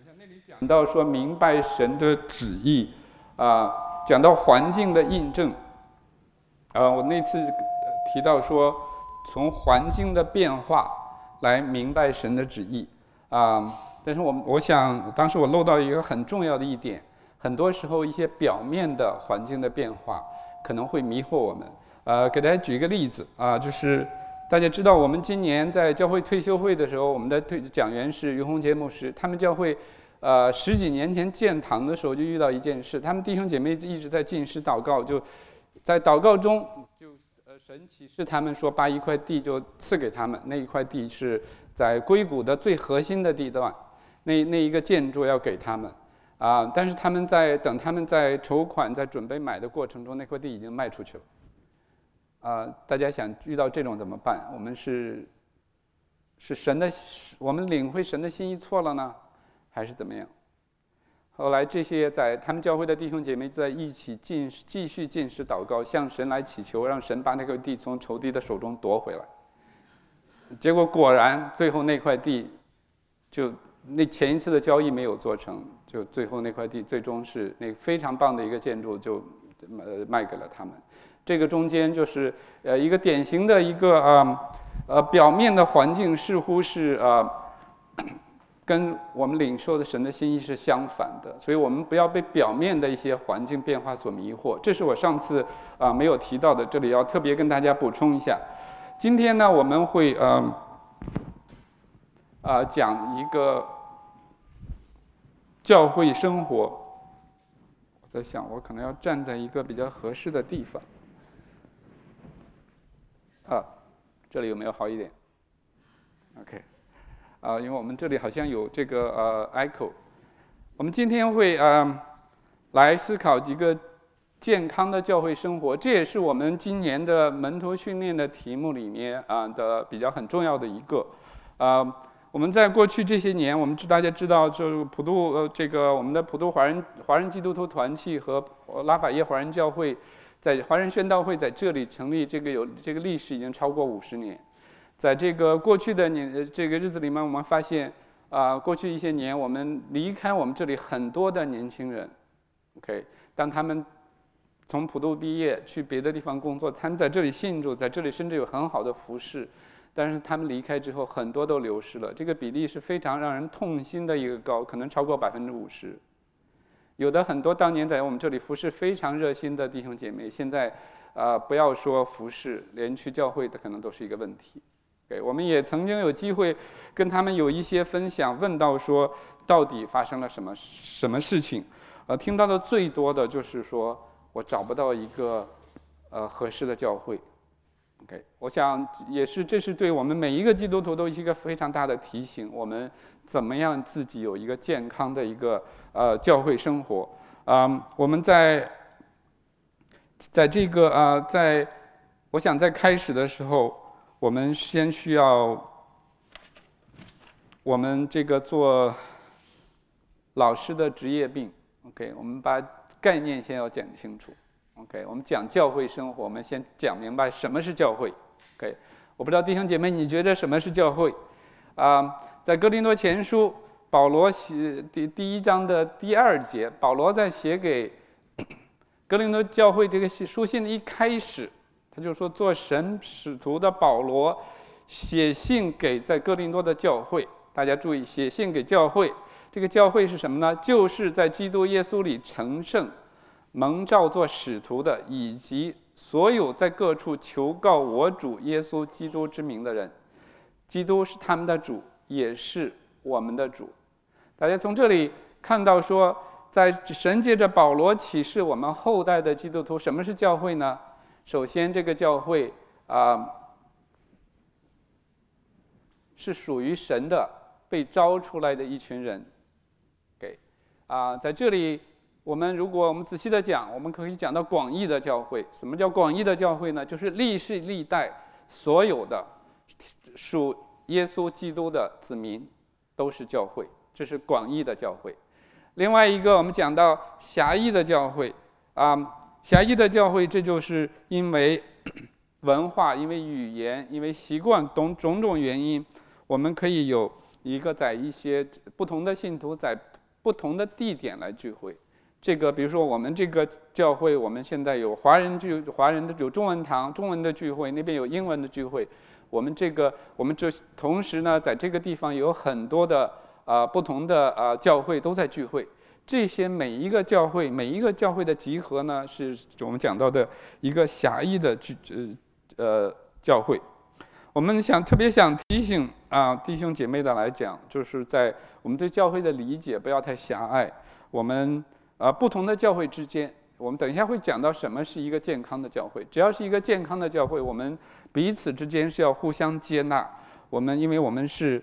那里讲到说明白神的旨意讲到环境的印证我那次提到说从环境的变化来明白神的旨意但是我想当时我漏到一个很重要的一点，很多时候一些表面的环境的变化可能会迷惑我们给大家举一个例子就是大家知道我们今年在教会退休会的时候，我们的讲员是于洪杰牧师，他们教会十几年前建堂的时候就遇到一件事，他们弟兄姐妹一直在禁食祷告，就在祷告中就神启示他们说把一块地就赐给他们，那一块地是在硅谷的最核心的地段，那一个建筑要给他们但是等他们在筹款在准备买的过程中，那块地已经卖出去了大家想遇到这种怎么办？我们是神的，我们领会神的心意错了呢，还是怎么样？后来这些在他们教会的弟兄姐妹在一起继续禁食祷告，向神来祈求，让神把那块地从仇敌的手中夺回来。结果果然最后那块地就那前一次的交易没有做成，就最后那块地最终是那非常棒的一个建筑就卖给了他们。这个中间就是一个典型的一个表面的环境似乎是跟我们领受的神的心意是相反的，所以我们不要被表面的一些环境变化所迷惑。这是我上次没有提到的，这里要特别跟大家补充一下。今天呢，我们会讲一个教会生活。我在想，我可能要站在一个比较合适的地方。这里有没有好一点 ？OK， 因为我们这里好像有这个echo。我们今天会来思考几个健康的教会生活，这也是我们今年的门徒训练的题目里面的比较很重要的一个。我们在过去这些年，大家知道，就是普渡我们的普渡华人基督徒团契和拉法叶华人教会。在华人宣道会在这里成立，这个历史已经超过50年。在这个过去的这个日子里面，我们发现过去一些年，我们离开我们这里很多的年轻人 ，OK， 当他们从普渡毕业去别的地方工作，他们在这里信主，在这里甚至有很好的服侍，但是他们离开之后，很多都流失了。这个比例是非常让人痛心的一个高，可能超过50%。有的很多当年在我们这里服侍非常热心的弟兄姐妹，现在不要说服侍，连去教会的可能都是一个问题。我们也曾经有机会跟他们有一些分享，问到说到底发生了什么事情？听到的最多的就是说我找不到一个合适的教会。OK， 我想这是对我们每一个基督徒都是一个非常大的提醒，我们怎么样自己有一个健康的一个教会生活我们在这个我想在开始的时候，我们先需要我们这个做老师的职业病 OK， 我们把概念先要讲清楚。OK， 我们讲教会生活，我们先讲明白什么是教会。OK， 我不知道弟兄姐妹，你觉得什么是教会？在哥林多前书，保罗写第1章的第2节，保罗在写给哥林多教会这个书信的一开始，他就说做神使徒的保罗写信给在哥林多的教会。大家注意，写信给教会，这个教会是什么呢？就是在基督耶稣里成圣蒙召做使徒的，以及所有在各处求告我主耶稣基督之名的人。基督是他们的主，也是我们的主。大家从这里看到说，在神借着保罗启示我们后代的基督徒，什么是教会呢？首先，这个教会是属于神的，被招出来的一群人。在这里如果我们仔细的讲，我们可以讲到广义的教会。什么叫广义的教会呢？就是历世历代所有的属耶稣基督的子民都是教会，这是广义的教会。另外一个，我们讲到狭义的教会狭义的教会，这就是因为文化、因为语言、因为习惯种种原因，我们可以有一个在一些不同的信徒在不同的地点来聚会。这个比如说我们这个教会，我们现在有华人的有中文堂中文的聚会，那边有英文的聚会。我们这同时呢，在这个地方有很多的不同的教会都在聚会。这些每一个教会的集合呢，是我们讲到的一个狭义的教会。我们特别想提醒弟兄姐妹的来讲，就是在我们对教会的理解不要太狭隘。我们不同的教会之间，我们等一下会讲到什么是一个健康的教会。只要是一个健康的教会，我们彼此之间是要互相接纳。因为我们是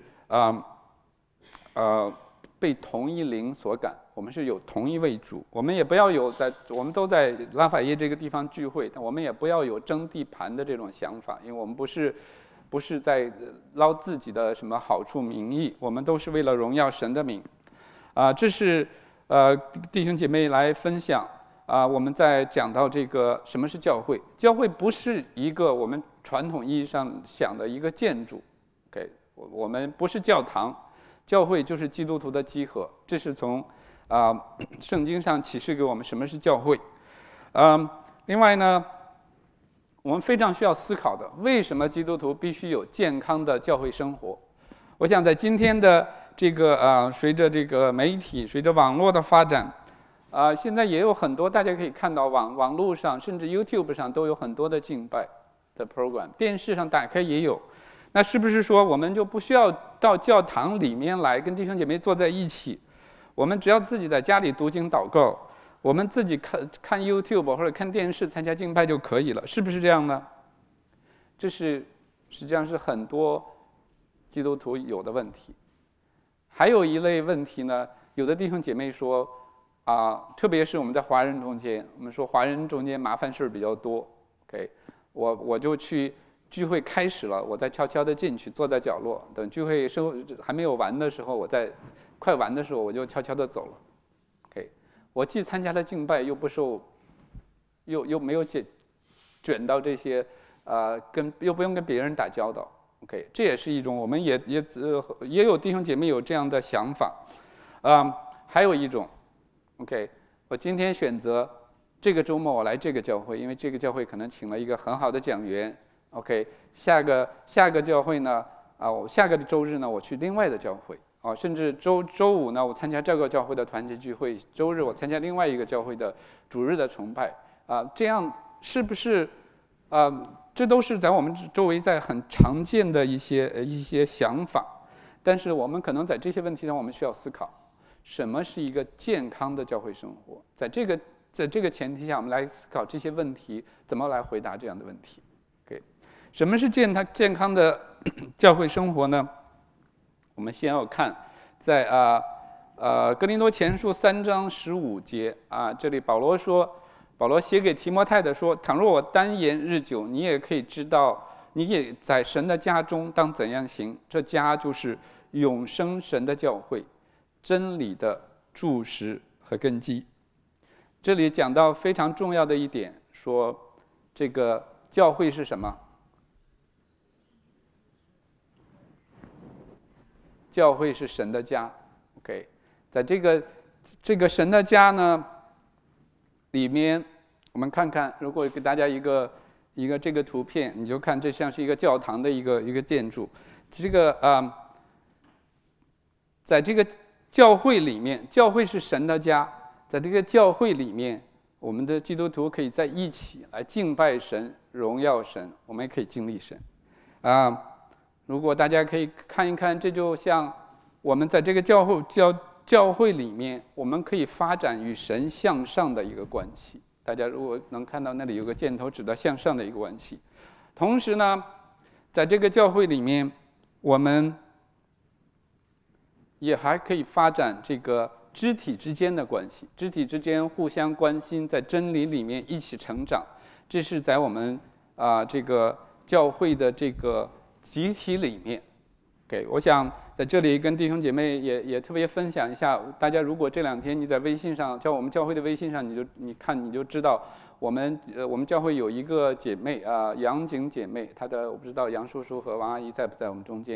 被同一灵所感，我们是有同一位主。我们也不要我们都在拉法叶这个地方聚会，但我们也不要有争地盘的这种想法，因为我们不是在捞自己的什么好处名义，我们都是为了荣耀神的名。这是弟兄姐妹来分享我们在讲到这个什么是教会。教会不是一个我们传统意义上想的一个建筑 ，OK， 我们不是教堂。教会就是基督徒的集合，这是从圣经上启示给我们什么是教会。另外呢，我们非常需要思考的，为什么基督徒必须有健康的教会生活？我想在今天的这个随着这个媒体、随着网络的发展，现在也有很多大家可以看到网络上甚至 YouTube 上都有很多的敬拜的 program， 电视上打开也有。那是不是说我们就不需要到教堂里面来跟弟兄姐妹坐在一起？我们只要自己在家里读经祷告，我们自己看 YouTube 或者看电视参加敬拜就可以了，是不是这样呢？这实际上是很多基督徒有的问题。还有一类问题呢，有的弟兄姐妹说特别是我们在华人中间，我们说华人中间麻烦事比较多 ，OK， 我就去。聚会开始了，我再悄悄地进去，坐在角落，等聚会还没有完的时候，快完的时候，我就悄悄地走了。OK， 我既参加了敬拜，又不受，又没有卷到这些又不用跟别人打交道。OK， 这也是一种，我们也有弟兄姐妹有这样的想法。还有一种 ，OK， 我今天选择这个周末我来这个教会，因为这个教会可能请了一个很好的讲员。OK， 下个教会呢我下个周日呢我去另外的教会甚至周五呢我参加这个教会的团结聚会，周日我参加另外一个教会的主日的崇拜这样是不是这都是在我们周围在很常见的一些想法。但是我们可能在这些问题上我们需要思考，什么是一个健康的教会生活？在这个前提下，我们来思考这些问题怎么来回答这样的问题。什么是健康的教会生活呢？我们先要看在哥林多前书3章15节这里保罗写给提摩太的说：倘若我单言日久，你也可以知道，你也在神的家中当怎样行。这家就是永生神的教会，真理的柱石和根基。这里讲到非常重要的一点，说这个教会是什么？教会是神的家 ，OK， 在这个神的家呢里面，我们看看，如果给大家一个这个图片，你就看这像是一个教堂的一个建筑。这个在这个教会里面，教会是神的家，在这个教会里面，我们的基督徒可以在一起来敬拜神、荣耀神，我们也可以经历神如果大家可以看一看，这就像我们在这个教会里面，我们可以发展与神向上的一个关系。大家如果能看到那里有个箭头指的向上的一个关系。同时呢，在这个教会里面，我们也还可以发展这个肢体之间的关系，肢体之间互相关心，在真理里面一起成长。这是在我们这个教会的这个集体里面我想在这里跟弟兄姐妹也特别分享一下，大家如果这2天你在微信上，我们教会的微信上，你就知道我们教会有一个姐妹杨景姐妹，我不知道杨叔叔和王阿姨在不在我们中间。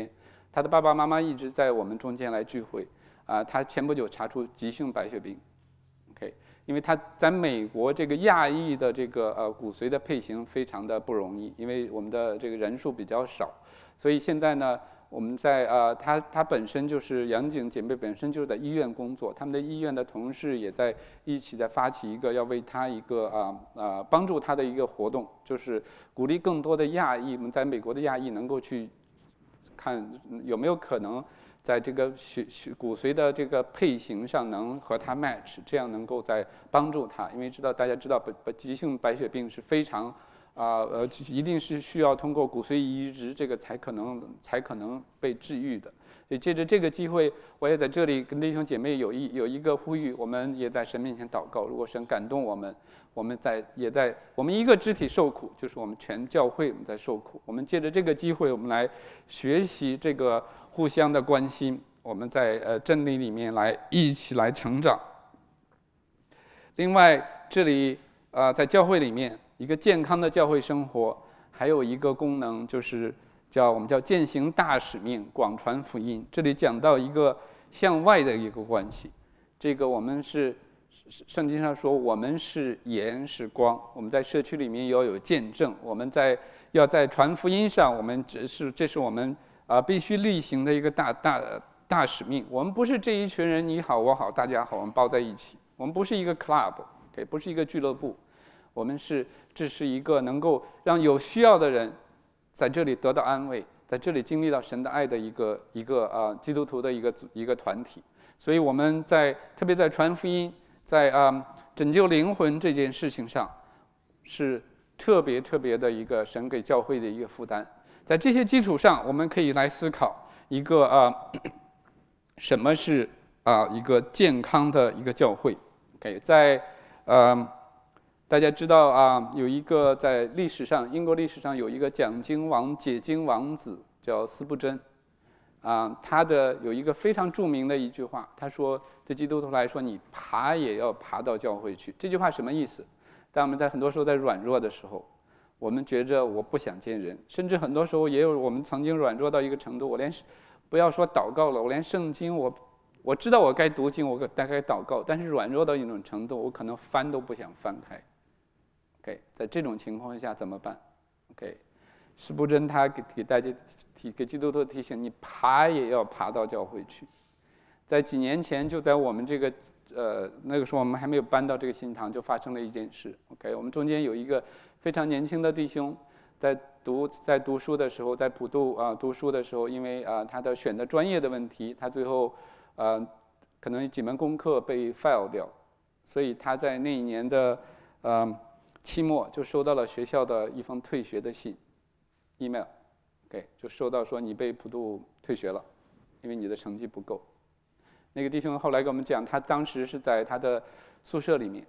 他的爸爸妈妈一直在我们中间来聚会，他前不久查出急性白血病，OK， 因为他在美国这个亚裔的这个骨髓的配型非常的不容易，因为我们的这个人数比较少，所以现在呢，我们在他本身就是杨景姐妹本身就是在医院工作，他们的医院的同事也在一起在发起一个要为他一个帮助他的一个活动，就是鼓励更多的亚裔，我们在美国的亚裔能够去看有没有可能在这个骨髓的这个配型上能和它 match， 这样能够在帮助他，因为大家知道急性白血病是非常一定是需要通过骨髓移植这个才可能被治愈的。所以借着这个机会，我也在这里跟弟兄姐妹有一个呼吁，我们也在神面前祷告，如果神感动我们，我们一个肢体受苦，就是我们全教会我们在受苦。我们借着这个机会，我们来学习这个互相的关心，我们在真理里面一起来成长。另外，这里在教会里面，一个健康的教会生活，还有一个功能就是我们叫践行大使命，广传福音。这里讲到一个向外的一个关系，这个我们是圣经上说我们是盐是光，我们在社区里面要有见证，我们要在传福音上，我们这是我们必须例行的一个大使命。我们不是这一群人你好我好大家好，我们抱在一起，我们不是一个 club， 不是一个俱乐部，这是一个能够让有需要的人在这里得到安慰，在这里经历到神的爱的一个基督徒的一个团体。所以我们特别在传福音，在拯救灵魂这件事情上，是特别的一个神给教会的一个负担。在这些基础上，我们可以来思考一个什么是一个健康的一个教会。在大家知道有一个在英国历史上有一个解经王子叫司布真，他有一个非常著名的一句话，他说对基督徒来说，你爬也要爬到教会去。这句话什么意思？当我们在很多时候在软弱的时候，我们觉着我不想见人，甚至很多时候也有我们曾经软弱到一个程度，我连不要说祷告了，我连圣经我知道我该读经，我大概祷告，但是软弱到一种程度，我可能翻都不想翻开。在这种情况下怎么办？司布真他给大家给基督徒提醒，你爬也要爬到教会去。在几年前，就在我们这个那个时候我们还没有搬到这个新堂，就发生了一件事。我们中间有一个非常年轻的弟兄，在读书的时候，在普渡读书的时候，因为他的选择专业的问题，他最后可能几门功课被 fail 掉，所以他在那一年的期末就收到了学校的一封退学的信 email， 就收到说你被普渡退学了，因为你的成绩不够。那个弟兄后来跟我们讲，他当时是在他的宿舍里面，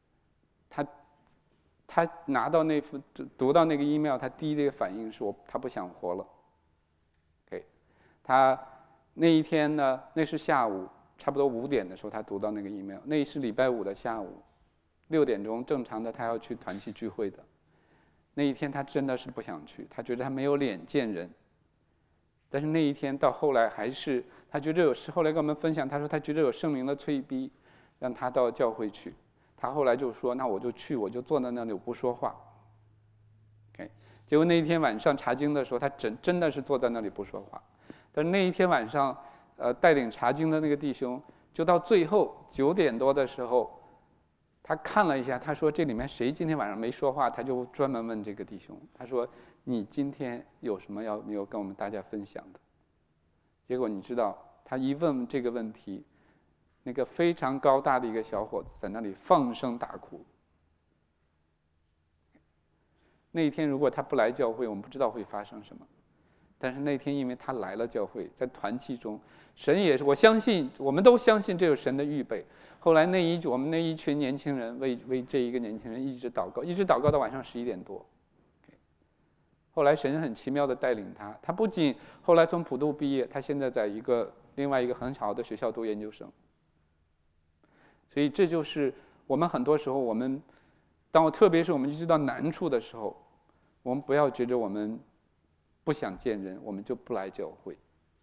他读到那个 email， 他第一个反应是他不想活了。他那一天呢，那是下午差不多5点的时候，他读到那个 email， 那是礼拜5的下午6点钟，正常的他要去团契聚会的。那一天他真的是不想去，他觉得他没有脸见人。但是那一天到后来还是他觉得后来跟我们分享，他说他觉得有圣灵的催逼，让他到教会去。他后来就说那我就去，我就坐在那里我不说话。结果那一天晚上查经的时候，他真的是坐在那里不说话。但是那一天晚上带领查经的那个弟兄，就到最后9点多的时候，他看了一下，他说这里面谁今天晚上没说话，他就专门问这个弟兄，他说你今天有什么没有跟我们大家分享的？结果你知道他一问这个问题，那个非常高大的一个小伙子在那里放声大哭。那一天如果他不来教会，我们不知道会发生什么。但是那天因为他来了教会，在团契中，神也是，我相信我们都相信这有神的预备。后来我们那一群年轻人为这一个年轻人一直祷告到晚上11点多。后来神很奇妙的带领他不仅后来从普渡毕业，他现在在另外一个很好的学校读研究生。所以这就是我们很多时候特别是我们遇到难处的时候，我们不要觉得我们不想见人，我们就不来教会。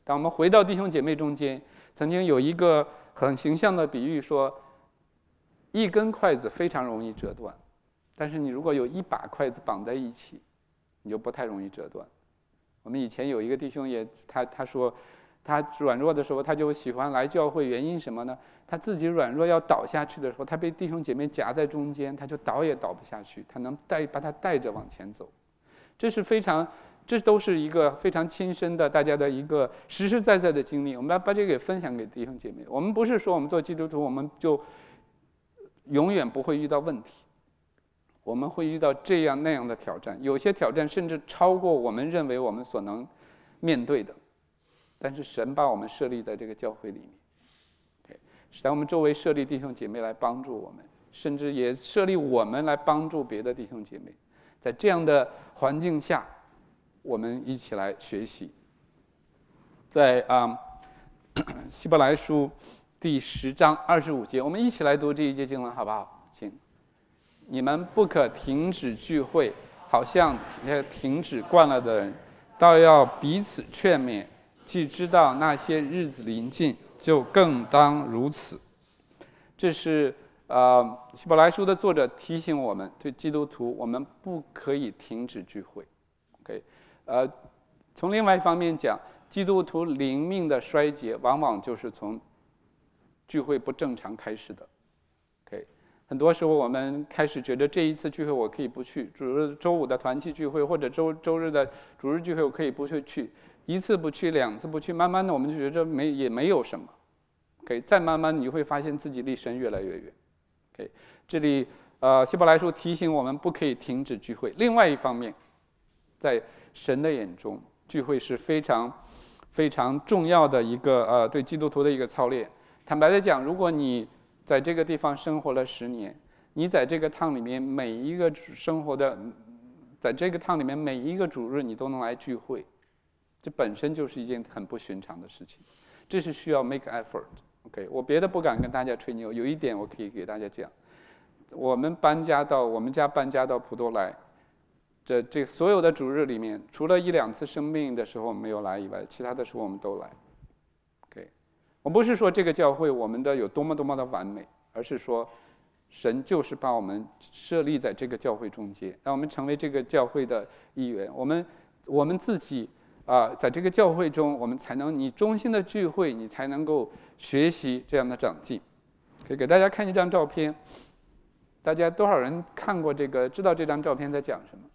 当我们回到弟兄姐妹中间，曾经有一个很形象的比喻说，一根筷子非常容易折断，但是你如果有一把筷子绑在一起，你就不太容易折断。我们以前有一个弟兄也，他说，他软弱的时候，他就喜欢来教会，原因什么呢？他自己软弱要倒下去的时候，他被弟兄姐妹夹在中间，他就倒也倒不下去，他能把他带着往前走。这都是一个非常亲身的大家的一个实实在在的经历。我们要把这个给分享给弟兄姐妹。我们不是说我们做基督徒，我们就永远不会遇到问题。我们会遇到这样那样的挑战，有些挑战甚至超过我们认为我们所能面对的。但是神把我们设立在这个教会里面，在我们周围设立弟兄姐妹来帮助我们，甚至也设立我们来帮助别的弟兄姐妹。在这样的环境下，我们一起来学习。在希伯来书第10章25节，我们一起来读这一节经文好不好？请。你们不可停止聚会，好像停止惯了的人，倒要彼此劝勉。既知道那些日子临近，就更当如此。这是希伯来书的作者提醒我们，对基督徒，我们不可以停止聚会。OK，从另外一方面讲，基督徒灵命的衰竭，往往就是从聚会不正常开始的。OK，很多时候我们开始觉得这一次聚会我可以不去，周五的团契聚会或者周日的主日聚会我可以不去，一次不去，2次不去，慢慢的我们就觉得也没有什么。OK， 再慢慢你会发现自己离神越来越远。OK， 这里希伯来书提醒我们不可以停止聚会。另外一方面，在神的眼中，聚会是非常非常重要的一个对基督徒的一个操练。坦白的讲，如果你在这个地方生活了10年，你在这个趟里面每一个在这个趟里面每一个主日你都能来聚会，这本身就是一件很不寻常的事情，这是需要 make effort。OK， 我别的不敢跟大家吹牛，有一点我可以给大家讲，我们家搬家到普陀来，这所有的主日里面，除了1-2次生病的时候没有来以外，其他的时候我们都来。OK， 我不是说这个教会我们的有多么多么的完美，而是说神就是把我们设立在这个教会中间，让我们成为这个教会的一员。我们自己在这个教会中，我们才能你衷心的聚会，你才能够学习这样的长进。可以给大家看一张照片，大家多少人看过这个？知道这张照片在讲什么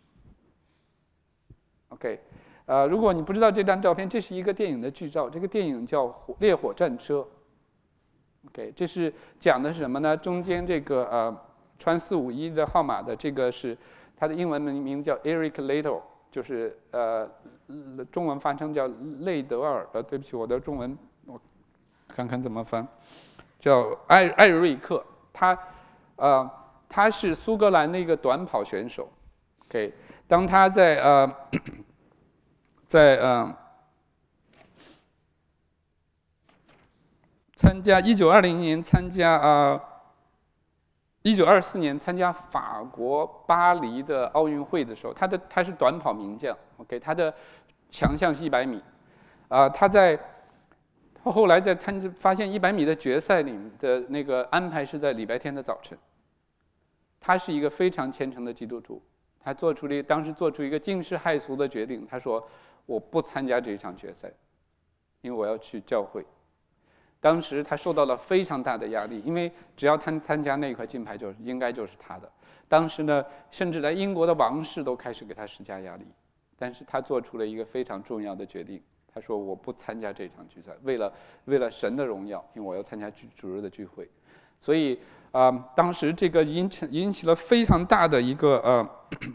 ？OK， 如果你不知道这张照片，这是一个电影的剧照，这个电影叫《烈火战车》。OK， 这是讲的是什么呢？中间这个穿451的号码的这个是它的英文名叫 Eric Liddell， 就是中文翻成叫类德尔。对不起，我的中文我看看怎么翻，叫艾瑞克。他是苏格兰的一个短跑选手。OK， 当他在参加1920年参加1924年参加法国巴黎的奥运会的时候，他是短跑名将。OK， 他的强项是100米。他后来在发现100米的决赛里的那个安排是在礼拜天的早晨。他是一个非常虔诚的基督徒，他当时做出一个惊世骇俗的决定，他说我不参加这场决赛，因为我要去教会。当时他受到了非常大的压力，因为只要他参加那块金牌，应该就是他的。当时呢，甚至连英国的王室都开始给他施加压力，但是他做出了一个非常重要的决定，他说我不参加这场比赛，为了神的荣耀，因为我要参加主日的聚会。所以当时这个引起了非常大的一个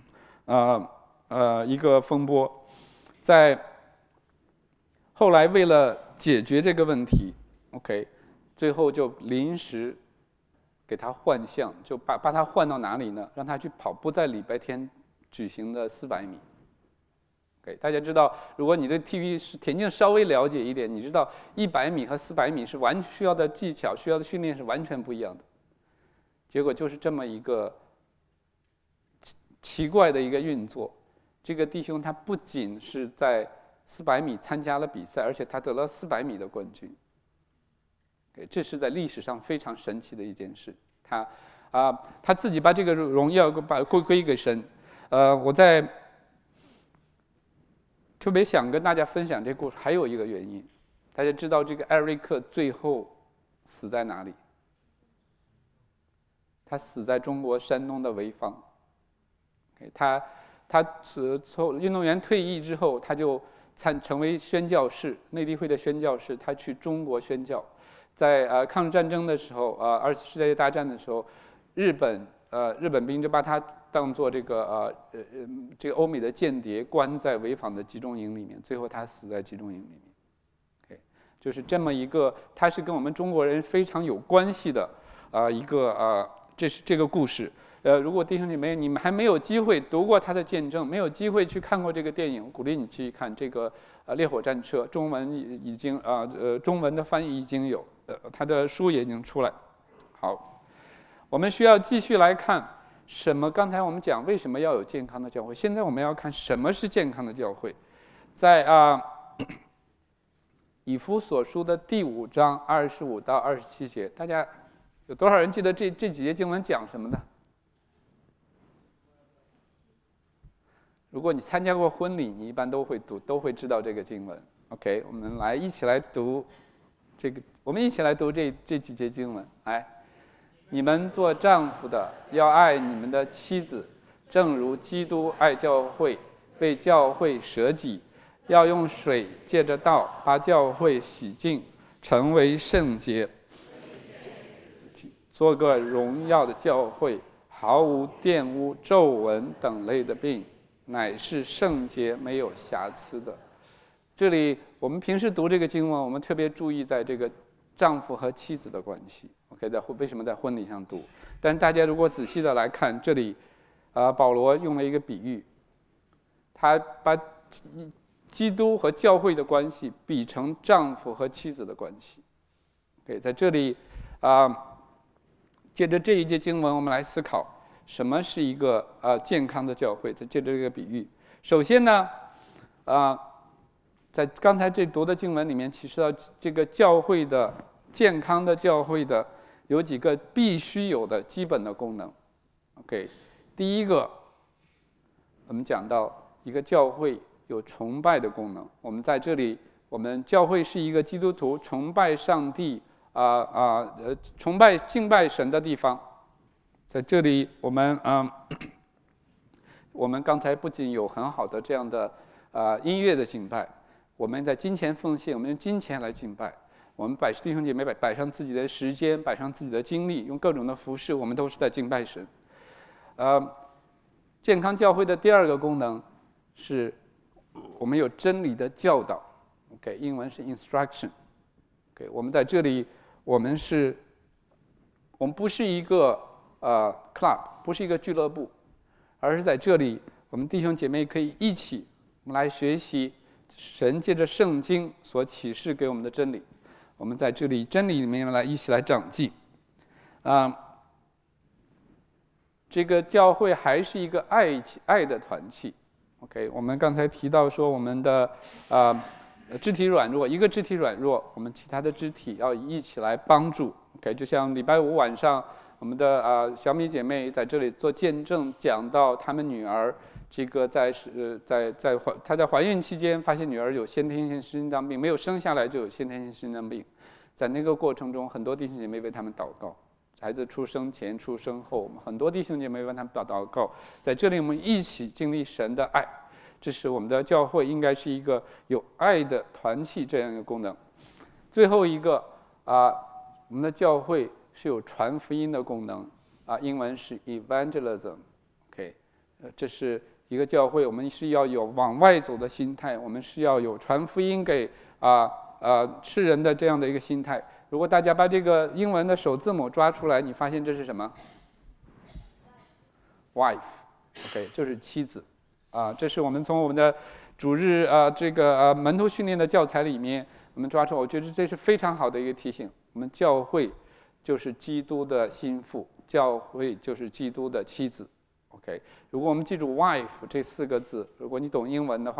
一个风波。在后来为了解决这个问题，OK， 最后就临时给他换项，就把他换到哪里呢？让他去跑不在礼拜天举行的400米。OK， 大家知道，如果你对田径稍微了解一点，你知道100米和400米是需要的技巧、需要的训练是完全不一样的。结果就是这么一个奇怪的一个运作。这个弟兄他不仅是在 400米参加了比赛，而且他得了400米的冠军。这是在历史上非常神奇的一件事。他自己把这个荣耀归给神。我在特别想跟大家分享这个故事，还有一个原因，大家知道这个艾瑞克最后死在哪里？他死在中国山东的潍坊。他从运动员退役之后，他就成为宣教士，内地会的宣教士，他去中国宣教。在抗日战争的时候，2次世界大战的时候，日本兵就把他当做这个欧美的间谍，关在潍坊的集中营里面，最后他死在集中营里面。就是这么一个，他是跟我们中国人非常有关系的这个故事。如果弟兄姐妹你们还没有机会读过他的见证，没有机会去看过这个电影，鼓励你去看这个烈火战车，中文已经中文的翻译已经有，他的书也已经出来。好，我们需要继续来看什么？刚才我们讲为什么要有健康的教会，现在我们要看什么是健康的教会。在以弗所书的第5章25到27节，大家有多少人记得这几节经文讲什么呢？如果你参加过婚礼，你一般都会读，都会知道这个经文。OK， 我们一起来读这个，我们一起来读这几节经文。来，你们做丈夫的要爱你们的妻子，正如基督爱教会，为教会舍己，要用水借着道把教会洗净，成为圣洁，做个荣耀的教会，毫无玷污、皱纹等类的病，乃是圣洁没有瑕疵的。这里我们平时读这个经文，我们特别注意在这个丈夫和妻子的关系。OK， 为什么在婚礼上读？但是大家如果仔细的来看，这里保罗用了一个比喻，他把基督和教会的关系比成丈夫和妻子的关系。OK， 在这里借着这一节经文，我们来思考什么是一个健康的教会。借着这个比喻，首先呢，在刚才这读的经文里面，其实这个教会的健康的教会的有几个必须有的基本的功能。OK， 第一个，我们讲到一个教会有崇拜的功能。我们在这里，我们教会是一个基督徒崇拜上帝崇拜敬拜神的地方。在这里，我们刚才不仅有很好的这样的音乐的敬拜，我们在金钱奉献，我们用金钱来敬拜。我们弟兄姐妹摆上自己的时间，摆上自己的精力，用各种的服事，我们都是在敬拜神。健康教会的第二个功能是，我们有真理的教导。OK， 英文是 instruction。OK， 我们在这里，我们不是一个club， 不是一个俱乐部，而是在这里，我们弟兄姐妹可以一起，我们来学习神借着圣经所启示给我们的真理。我们在这里真理里面一起来长进。这个教会还是一个爱的团契。OK， 我们刚才提到说我们的肢体软弱，一个肢体软弱，我们其他的肢体要一起来帮助。OK， 就像礼拜5晚上，我们的小米姐妹在这里做见证，讲到他们女儿这个她在怀孕期间发现女儿有先天性心脏病，没有生下来就有先天性心脏病。在那个过程中，很多弟兄姐妹为他们祷告。孩子出生前、出生后，我们很多弟兄姐妹为他们祷告。在这里，我们一起经历神的爱。这是我们的教会应该是一个有爱的团契这样一个功能。最后一个我们的教会是有传福音的功能英文是 evangelism。OK， 这是一个教会，我们是要有往外走的心态，我们是要有传福音给世人的这样的一个心态。如果大家把这个英文的首字母抓出来，你发现这是什么 ？wife。OK， 就是妻子。这是我们从我们的主日这个门徒训练的教材里面我们抓出，我觉得这是非常好的一个提醒。我们教会就是基督的心腹，教会就是基督的妻子。OK， 如果我们记住 wife 这4个字，如果你懂英文的话，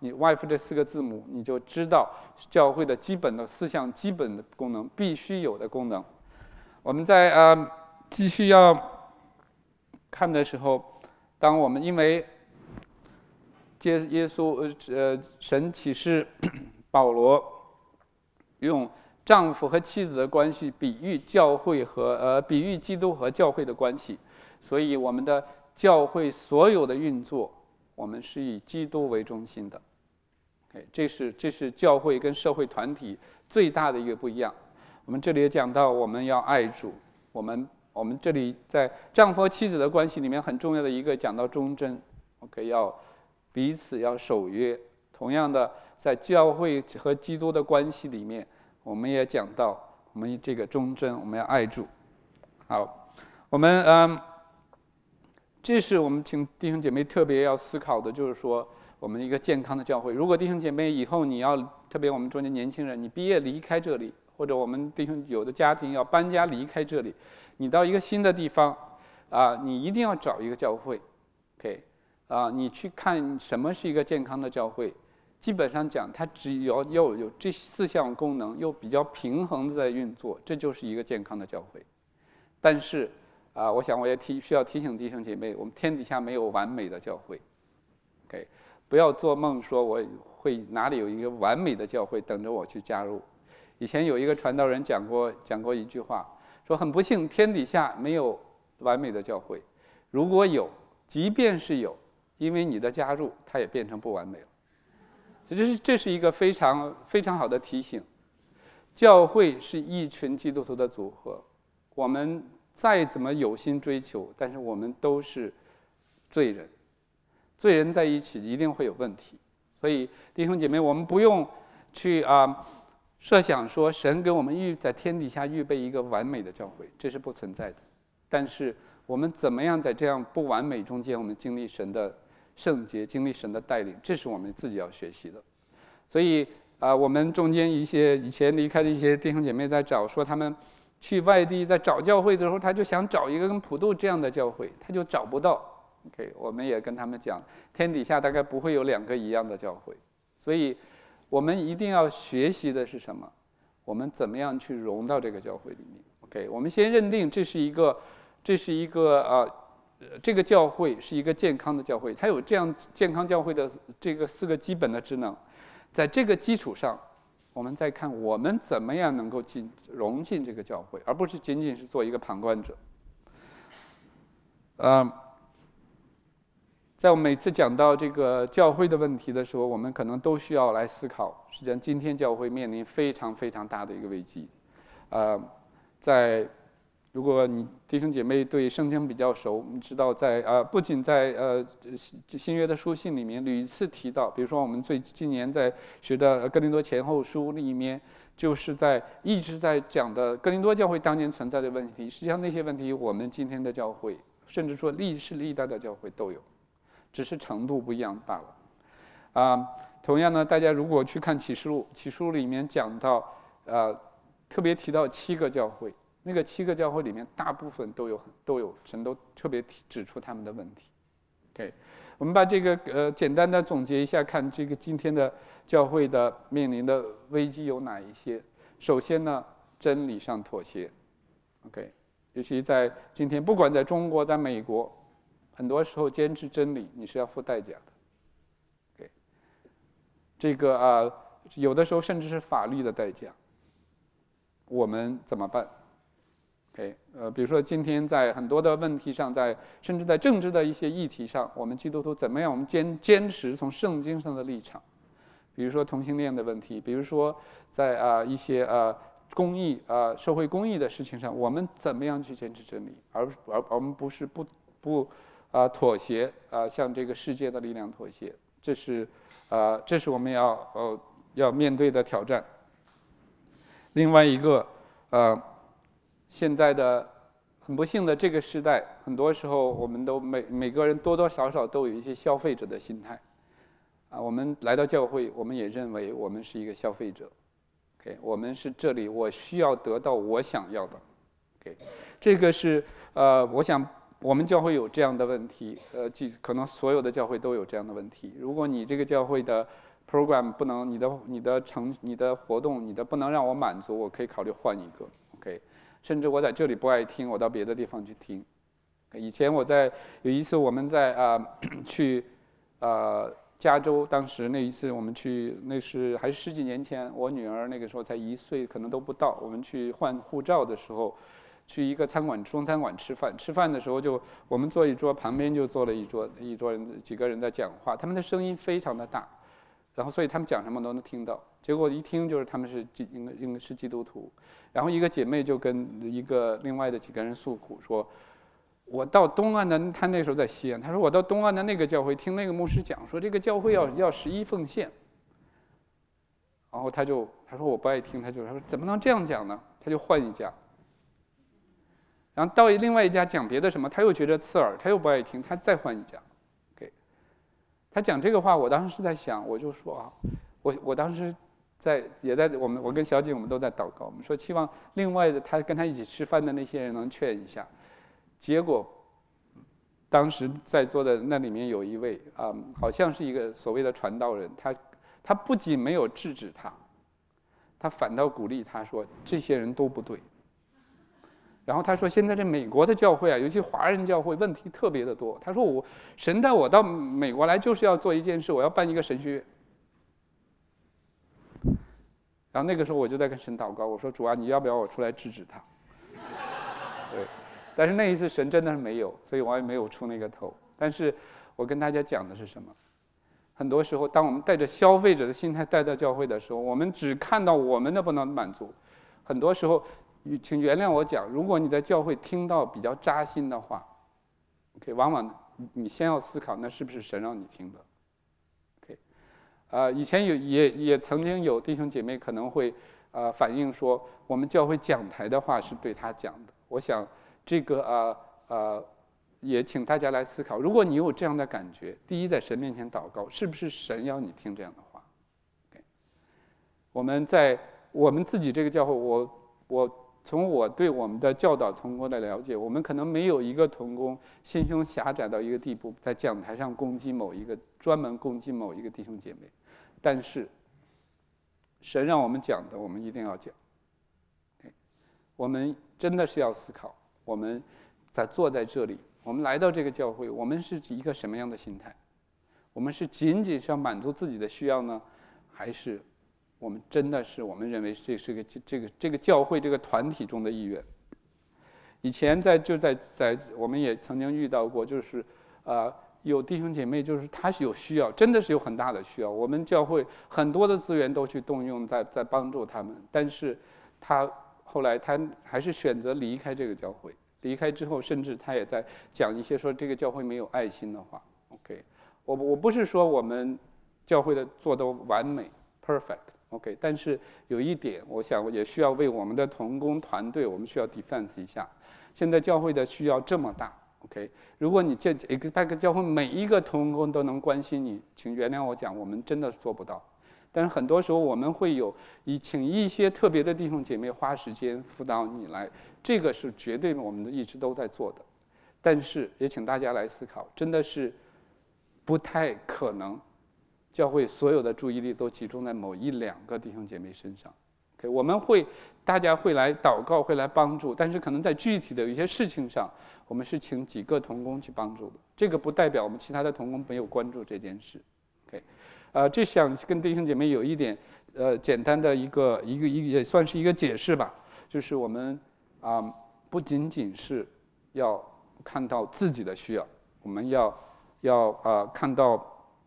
你 YF 这4个字母，你就知道教会的基本的4项基本的功能，必须有的功能。我们在继续要看的时候，当我们因为耶稣神启示保罗用丈夫和妻子的关系比喻教会和比喻基督和教会的关系，所以我们的教会所有的运作，我们是以基督为中心的。这是教会跟社会团体最大的一个不一样。我们这里也讲到，我们要爱主，我们这里在丈夫和妻子的关系里面很重要的一个讲到忠贞，要彼此要守约。同样的，在教会和基督的关系里面，我们也讲到我们这个忠贞，我们要爱主。好，我们这是我们请弟兄姐妹特别要思考的，就是说我们一个健康的教会。如果弟兄姐妹以后你要，特别我们中间年轻人，你毕业离开这里，或者我们弟兄有的家庭要搬家离开这里，你到一个新的地方你一定要找一个教会。你去看什么是一个健康的教会，基本上讲它只要有这4项功能，又比较平衡的在运作，这就是一个健康的教会。但是我想我也需要提醒弟兄姐妹，我们天底下没有完美的教会。不要做梦说我会哪里有一个完美的教会等着我去加入。以前有一个传道人讲过一句话，说很不幸天底下没有完美的教会，如果有，即便是有，因为你的加入它也变成不完美了。这是一个非常非常好的提醒。教会是一群基督徒的组合，我们再怎么有心追求，但是我们都是罪人，罪人在一起一定会有问题。所以弟兄姐妹，我们不用去设想说神给我们在天底下预备一个完美的教会，这是不存在的。但是我们怎么样在这样不完美中间，我们经历神的圣洁，经历神的带领，这是我们自己要学习的。所以我们中间一些以前离开的一些弟兄姐妹在找，说他们去外地在找教会的时候，他就想找一个跟普渡这样的教会，他就找不到。我们也跟他们讲，天底下大概不会有2个一样的教会。所以我们一定要学习的是什么？我们怎么样去融到这个教会里面？我们先认定这是一个这个教会是一个健康的教会，它有这样健康教会的这个4个基本的职能。在这个基础上，我们再看我们怎么样能够融进这个教会，而不是仅仅是做一个旁观者。在我们每次讲到这个教会的问题的时候，我们可能都需要来思考，实际上今天教会面临非常非常大的一个危机。如果你弟兄姐妹对圣经比较熟，你知道不仅在新约的书信里面屡次提到，比如说我们今年在学的哥林多前后书里面，就是一直在讲的哥林多教会当年存在的问题。实际上那些问题我们今天的教会，甚至说历世历代的教会都有，只是程度不一样罢了。同样呢，大家如果去看启示录，启示录里面讲到特别提到7个教会，那个7个教会里面大部分都有神都特别指出他们的问题。我们把这个简单的总结一下，看这个今天的教会的面临的危机有哪一些。首先呢，真理上妥协。尤其在今天，不管在中国在美国，很多时候坚持真理你是要付代价的。这个有的时候甚至是法律的代价。我们怎么办？比如说今天在很多的问题上，甚至在政治的一些议题上，我们基督徒怎么样？我们坚持从圣经上的立场。比如说同性恋的问题，比如说在一些公益社会公益的事情上，我们怎么样去坚持真理，而我们不是不妥协向这个世界的力量妥协。这是我们要面对的挑战。另外一个现在的很不幸的这个时代，很多时候我们都每个人多多少少都有一些消费者的心态。我们来到教会，我们也认为我们是一个消费者。我们是这里，我需要得到我想要的。这个是我想我们教会有这样的问题，可能所有的教会都有这样的问题。如果你这个教会的 program 不能，你的活动不能让我满足，我可以考虑换一个 OK。甚至我在这里不爱听，我到别的地方去听。以前有一次我们在去加州，当时那一次我们去，那是还是10几年前，我女儿那个时候才1岁，可能都不到。我们去换护照的时候，去一个中餐馆吃饭。吃饭的时候我们坐一桌，旁边就坐了一桌人，几个人在讲话，他们的声音非常的大，然后所以他们讲什么都能听到。结果一听就是他们应该是基督徒，然后一个姐妹就跟另外的几个人诉苦说。我到东岸的，他那时候在西安，他说我到东岸的那个教会听那个牧师讲说这个教会要11奉献，然后他说我不爱听，他说怎么能这样讲呢？他就换一家，然后到另外一家讲别的什么，他又觉得刺耳，他又不爱听，他再换一家。OK， 他讲这个话，我当时在想，我就说啊，我当时我跟小景我们都在祷告，我们说期望另外的他跟他一起吃饭的那些人能劝一下。结果，当时在座的那里面有一位好像是一个所谓的传道人，他不仅没有制止他反倒鼓励他说这些人都不对。然后他说现在这美国的教会啊，尤其华人教会问题特别的多。他说神带我到美国来就是要做一件事，我要办一个神学院。然后那个时候我就在跟神祷告，我说主啊，你要不要我出来制止他？对。但是那一次神真的是没有，所以我也没有出那个头。但是我跟大家讲的是什么？很多时候，当我们带着消费者的心态带到教会的时候，我们只看到我们的不能满足。很多时候，请原谅我讲，如果你在教会听到比较扎心的话 ，OK， 往往你先要思考，那是不是神让你听的 ？OK， 以前也曾经有弟兄姐妹可能会反映说，我们教会讲台的话是对他讲的。我想。这个也请大家来思考，如果你有这样的感觉，第一，在神面前祷告，是不是神要你听这样的话 ？OK， 我们自己这个教会，从我对我们的教导同工的了解，我们可能没有一个同工心胸狭窄到一个地步，在讲台上专门攻击某一个弟兄姐妹，但是神让我们讲的，我们一定要讲。Okay， 我们真的是要思考。我们坐在这里，我们来到这个教会，我们是一个什么样的心态？我们是仅仅是要满足自己的需要呢，还是我们真的是我们认为这是这个教会这个团体中的一员？以前在我们也曾经遇到过，就是有弟兄姐妹，就是他是有需要，真的是有很大的需要，我们教会很多的资源都去动用在帮助他们，但是后来他还是选择离开这个教会，离开之后，甚至他也在讲一些说这个教会没有爱心的话。OK， 我不是说我们教会的做得完美 perfect，OK， 但是有一点，我想也需要为我们的同工团队，我们需要 defense 一下。现在教会的需要这么大 ，OK， 如果你expect 教会每一个同工都能关心你，请原谅我讲，我们真的做不到。但是很多时候我们会请一些特别的弟兄姐妹花时间辅导你来，这个是绝对我们一直都在做的。但是也请大家来思考，真的是不太可能，教会所有的注意力都集中在某1、2个弟兄姐妹身上。Okay， 大家会来祷告，会来帮助，但是可能在具体的一些事情上，我们是请几个同工去帮助的。这个不代表我们其他的同工没有关注这件事。OK。这想跟弟兄姐妹有一点简单的一个也算是一个解释吧，就是我们不仅仅是要看到自己的需要，我们要看到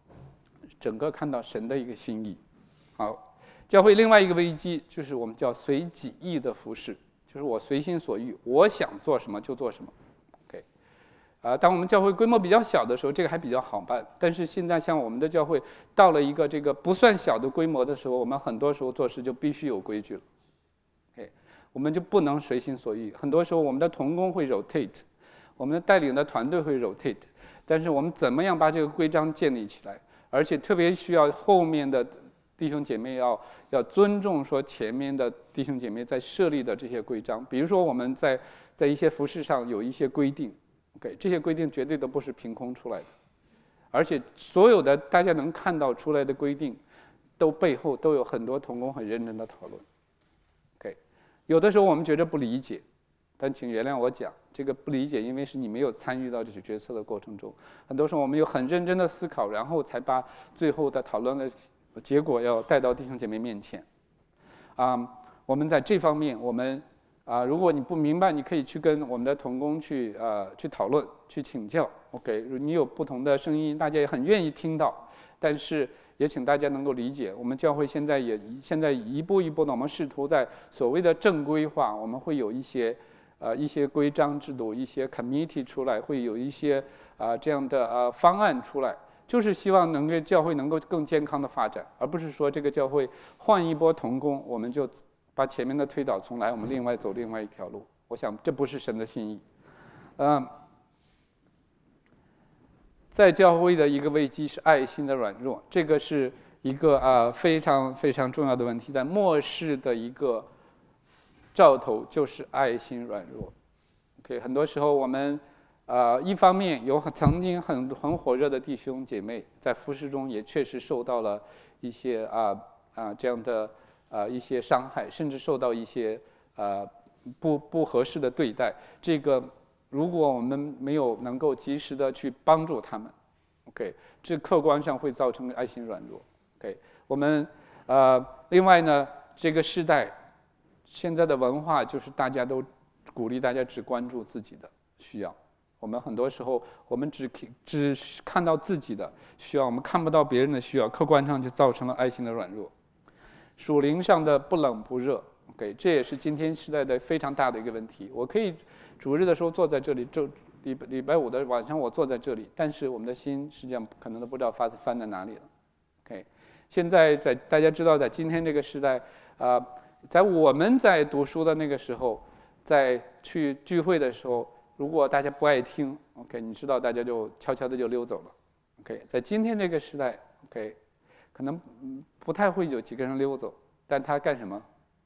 神的一个心意。好，教会另外一个危机就是我们叫随己意的服事，就是我随心所欲，我想做什么就做什么。当我们教会规模比较小的时候，这个还比较好办。但是现在像我们的教会到了一个这个不算小的规模的时候，我们很多时候做事就必须有规矩了。我们就不能随心所欲。很多时候我们的同工会 rotate， 我们的带领的团队会 rotate， 但是我们怎么样把这个规章建立起来？而且特别需要后面的弟兄姐妹要尊重说前面的弟兄姐妹在设立的这些规章。比如说我们在一些服事上有一些规定。Okay， 这些规定绝对都不是凭空出来的，而且所有的大家能看到出来的规定， 背后都有很多同工很认真的讨论。OK， 有的时候我们觉得不理解，但请原谅我讲，这个不理解，因为是你没有参与到这些决策的过程中。很多时候我们有很认真的思考，然后才把最后的讨论的结果要带到弟兄姐妹面前。我们在这方面，我们如果你不明白，你可以去跟我们的同工去讨论，去请教。OK， 你有不同的声音，大家也很愿意听到，但是也请大家能够理解，我们教会现在一步一步的，我们试图在所谓的正规化，我们会有一些规章制度，一些 committee 出来，会有一些这样的方案出来，就是希望能够教会能够更健康的发展，而不是说这个教会换一波同工，我们就把前面的推倒重来，我们另外走另外一条路。我想这不是神的心意。在教会的一个危机是爱心的软弱，这个是一个非常非常重要的问题。在末世的一个兆头就是爱心软弱。OK， 很多时候我们一方面有曾经很火热的弟兄姐妹，在服事中也确实受到了一些这样的一些伤害，甚至受到一些不合适的对待。这个如果我们没有能够及时的去帮助他们 ，OK， 这客观上会造成爱心软弱。OK， 我们另外呢，这个时代现在的文化就是大家都鼓励大家只关注自己的需要。我们很多时候我们只看到自己的需要，我们看不到别人的需要，客观上就造成了爱心的软弱。属灵上的不冷不热 ，OK， 这也是今天时代的非常大的一个问题。我可以主日的时候坐在这里，礼拜五的晚上我坐在这里，但是我们的心实际上可能都不知道翻在哪里了。OK， 现在大家知道，在今天这个时代，在我们在读书的那个时候，在去聚会的时候，如果大家不爱听 ，OK， 你知道大家就悄悄的就溜走了。OK， 在今天这个时代 ，OK， 可能不太会有几个人溜走，但他干什么？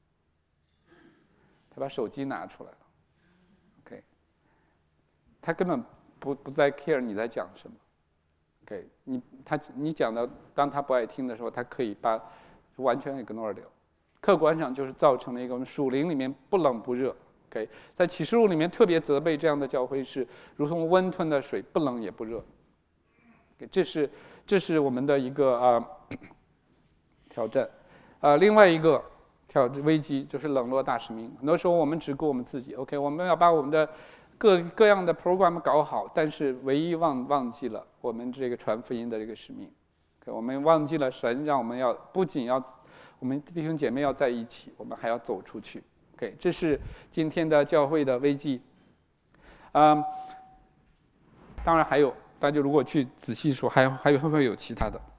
他把手机拿出来了。OK， 他根本不再 care 你在讲什么。OK， 你讲的，当他不爱听的时候，他可以完全 ignore 掉。客观上就是造成了一个我们属灵里面不冷不热。OK， 在启示录里面特别责备这样的教会是如同温吞的水，不冷也不热。Okay， 这是我们的一个挑战。另外一个危机就是冷落大使命。很多时候我们只顾我们自己 ，OK， 我们要把我们的各样的 program 搞好，但是唯一忘记了我们这个传福音的这个使命。Okay， 我们忘记了神让我们不仅要我们弟兄姐妹要在一起，我们还要走出去。OK， 这是今天的教会的危机。当然还有，大家如果去仔细说，还会不会有其他的？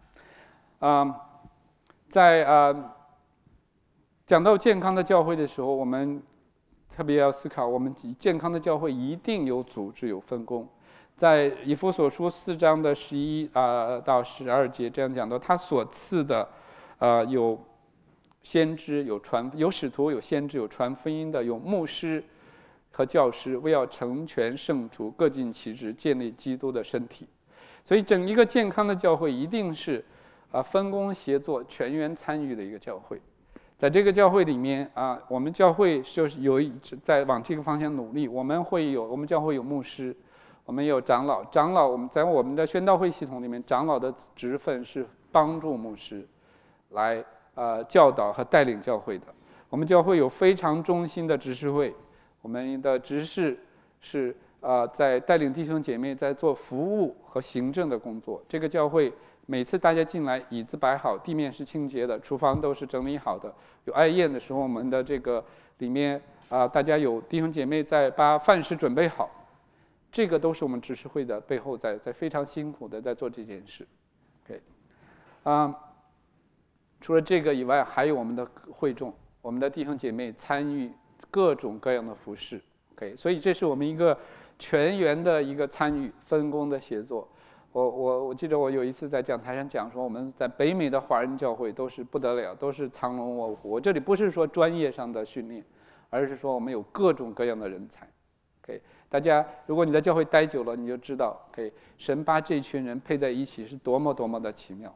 在讲到健康的教会的时候，我们特别要思考，我们健康的教会一定有组织有分工。在以弗所书4章的11到12节这样讲到，他所赐的有先知，有使徒，有先知，有传福音的，有牧师和教师，为要成全圣徒，各尽其职，建立基督的身体。所以整一个健康的教会一定是分工协作、全员参与的一个教会。在这个教会里面我们教会就是在往这个方向努力。我们教会有牧师，我们有长老。我们在我们的宣道会系统里面，长老的职分是帮助牧师来教导和带领教会的。我们教会有非常忠心的执事会，我们的执事是在带领弟兄姐妹在做服务和行政的工作。这个教会每次大家进来，椅子摆好，地面是清洁的，厨房都是整理好的。有爱宴的时候，我们的这个里面大家有弟兄姐妹在把饭食准备好，这个都是我们执事会的背后在非常辛苦的在做这件事。OK，除了这个以外，还有我们的会众，我们的弟兄姐妹参与各种各样的服事。OK， 所以这是我们一个全员的一个参与，分工的协作。我记得我有一次在讲台上讲说，我们在北美的华人教会都是不得了，都是藏龙卧虎。我这里不是说专业上的训练，而是说我们有各种各样的人才。OK， 大家如果你在教会待久了，你就知道 ，OK， 神把这群人配在一起是多么多么的奇妙。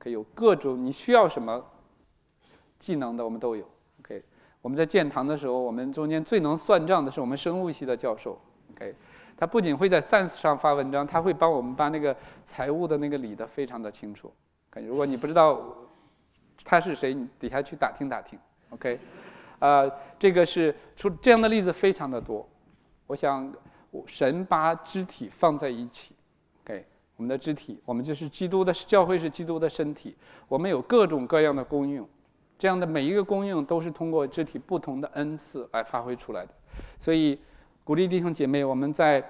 ，OK， 有各种你需要什么技能的我们都有。OK， 我们在建堂的时候，我们中间最能算账的是我们生物系的教授。OK， 他不仅会在 Science 上发文章，他会帮我们把那个财务的那个理得非常的清楚。OK， 如果你不知道他是谁，你底下去打听打听。OK， 这个是这样的例子非常的多。我想神把肢体放在一起。OK， 我们的肢体，我们就是基督的教会是基督的身体，我们有各种各样的功用，这样的每一个功用都是通过肢体不同的恩赐来发挥出来的。所以鼓励弟兄姐妹，我们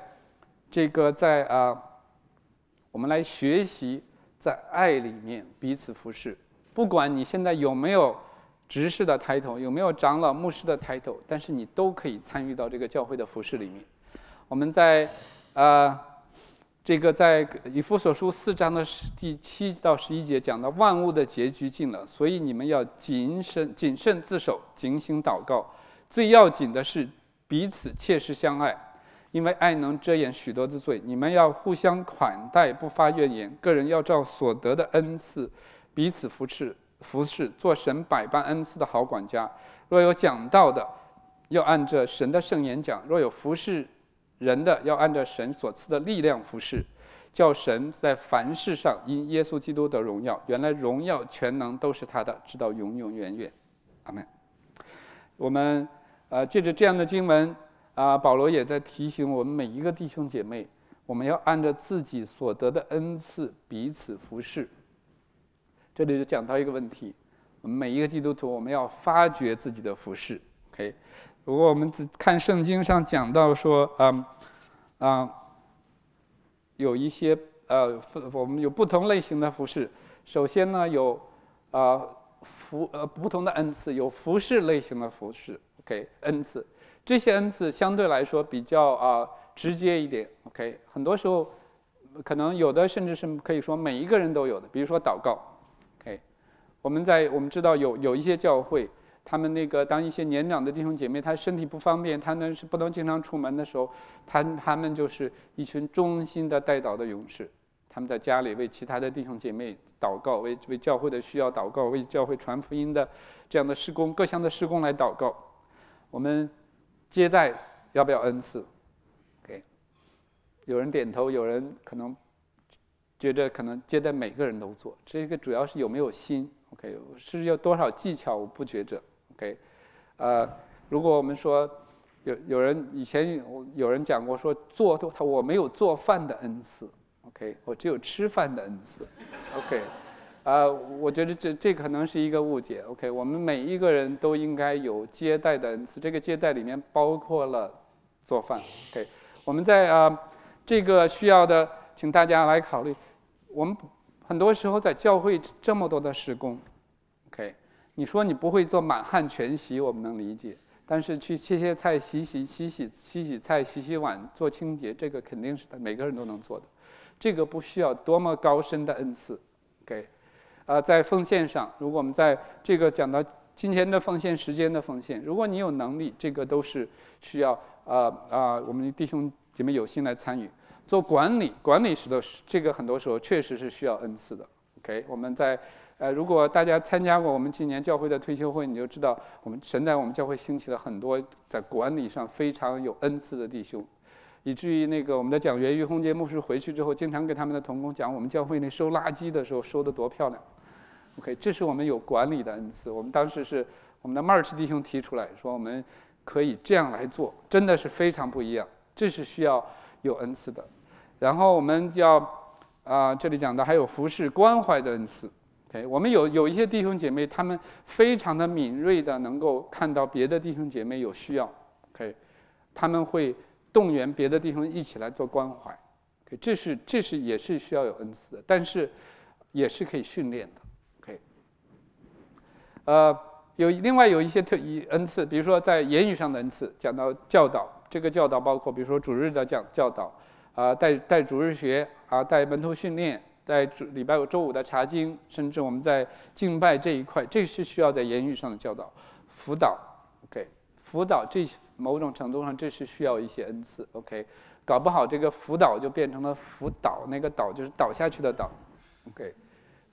我们来学习在爱里面彼此服侍。不管你现在有没有执事的抬头，有没有长老牧师的抬头，但是你都可以参与到这个教会的服侍里面。我们在在以弗所书4章的第7到11节讲到万物的结局近了，所以你们要谨慎自守，警醒祷告。最要紧的是彼此切实相爱，因为爱能遮掩许多的罪。你们要互相款待，不发怨言，个人要照所得的恩赐彼此服侍，做神百般恩赐的好管家。若有讲道的，要按着神的圣言讲；若有服侍人的，要按着神所赐的力量服侍，叫神在凡事上因耶稣基督的荣耀。原来荣耀全能都是他的，直到永永远远。阿们。我们借着这样的经文保罗也在提醒我们每一个弟兄姐妹，我们要按照自己所得的恩赐彼此服侍。这里就讲到一个问题，我们每一个基督徒，我们要发掘自己的服侍。OK， 如果我们看圣经上讲到说，有一些我们有不同类型的服侍。首先呢，有不同的恩赐，有服侍类型的服侍。OK， 恩赐，这些恩赐相对来说比较直接一点。OK， 很多时候可能有的甚至是可以说每一个人都有的，比如说祷告。OK， 我们知道有一些教会，他们当一些年长的弟兄姐妹他身体不方便，他们是不能经常出门的时候，他们就是一群忠心的代祷的勇士，他们在家里为其他的弟兄姐妹祷告，为教会的需要祷告，为教会传福音的这样的事工，各项的事工来祷告。我们接待要不要恩赐 ？OK， 有人点头，有人可能觉得可能接待每个人都做，这个主要是有没有心。OK， 是有多少技巧我不觉着。OK， 如果我们说以前有人讲过说我没有做饭的恩赐。OK， 我只有吃饭的恩赐。OK， 我觉得这可能是一个误解。OK， 我们每一个人都应该有接待的恩赐，这个接待里面包括了做饭。OK， 我们在这个需要的，请大家来考虑。我们很多时候在教会这么多的事工 ，OK， 你说你不会做满汉全席，我们能理解。但是去切菜、洗菜、洗碗、做清洁，这个肯定是每个人都能做的。这个不需要多么高深的恩赐。OK， 在奉献上，如果我们在这个讲到金钱的奉献、时间的奉献，如果你有能力，这个都是需要我们弟兄姐妹有心来参与。做管理时的这个很多时候确实是需要恩赐的。OK， 我们在如果大家参加过我们今年教会的退休会，你就知道神在我们教会兴起了很多在管理上非常有恩赐的弟兄，以至于我们的讲员于洪杰牧师回去之后，经常给他们的同工讲我们教会收垃圾的时候收得多漂亮。OK， 这是我们有管理的恩赐。我们当时是我们的 March 弟兄提出来说，我们可以这样来做，真的是非常不一样，这是需要有恩赐的。然后我们要这里讲到还有服侍关怀的恩赐。OK， 我们有一些弟兄姐妹，他们非常的敏锐的能够看到别的弟兄姐妹有需要。OK， 他们会动员别的弟兄一起来做关怀。OK， 这是也是需要有恩赐的，但是也是可以训练的。OK， 另外有一些恩赐，比如说在言语上的恩赐，讲到教导，这个教导包括比如说主日的教导。带主日学带门徒训练，带礼拜周五的查经，甚至我们在敬拜这一块，这是需要在言语上的教导。辅导 ，OK， 辅导这某种程度上这是需要一些恩赐 ，OK， 搞不好这个辅导就变成了辅导，那个导就是倒下去的导 ，OK，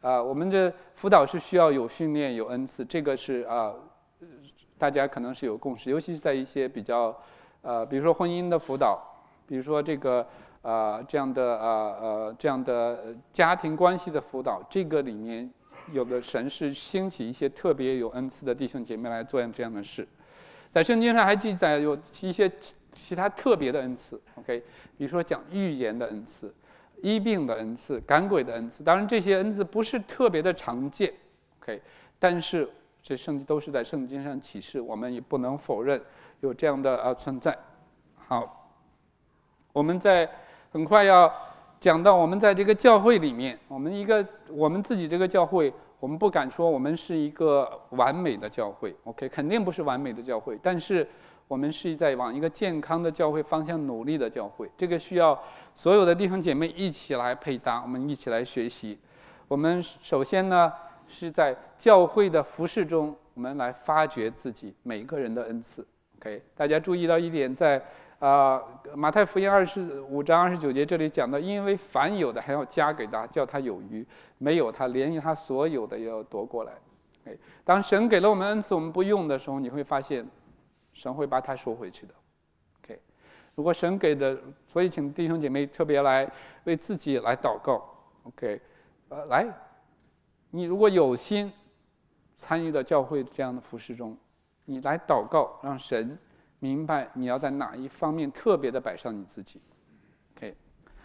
我们的辅导是需要有训练、有恩赐，这个是大家可能是有共识，尤其是在一些比较比如说婚姻的辅导，比如说这个这样的家庭关系的辅导，这个里面有的神是兴起一些特别有恩赐的弟兄姐妹来做这样的事。在圣经上还记载有一些其他特别的恩赐 ，OK， 比如说讲预言的恩赐、医病的恩赐、赶鬼的恩赐。当然这些恩赐不是特别的常见 ，OK， 但是这圣经都是在圣经上启示，我们也不能否认有这样的存在。好，我们很快要讲到我们在这个教会里面，我们自己这个教会，我们不敢说我们是一个完美的教会 ，OK， 肯定不是完美的教会，但是我们是在往一个健康的教会方向努力的教会。这个需要所有的弟兄姐妹一起来配搭，我们一起来学习。我们首先呢是在教会的服事中，我们来发掘自己每一个人的恩赐。OK， 大家注意到一点，在马太福音25章29节这里讲到，因为凡有的还要加给他，叫他有余；没有他，连他所有的也要夺过来。当神给了我们恩赐，我们不用的时候，你会发现神会把它收回去的。OK， 如果神给的，所以请弟兄姐妹特别来为自己来祷告。OK， 来，你如果有心参与到教会这样的服事中，你来祷告，让神明白你要在哪一方面特别的摆上你自己。OK，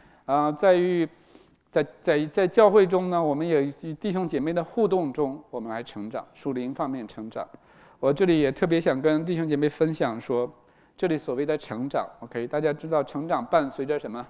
在教会中呢，我们也与弟兄姐妹的互动中，我们来成长，属灵方面成长。我这里也特别想跟弟兄姐妹分享说，这里所谓的成长 ，OK， 大家知道成长伴随着什么？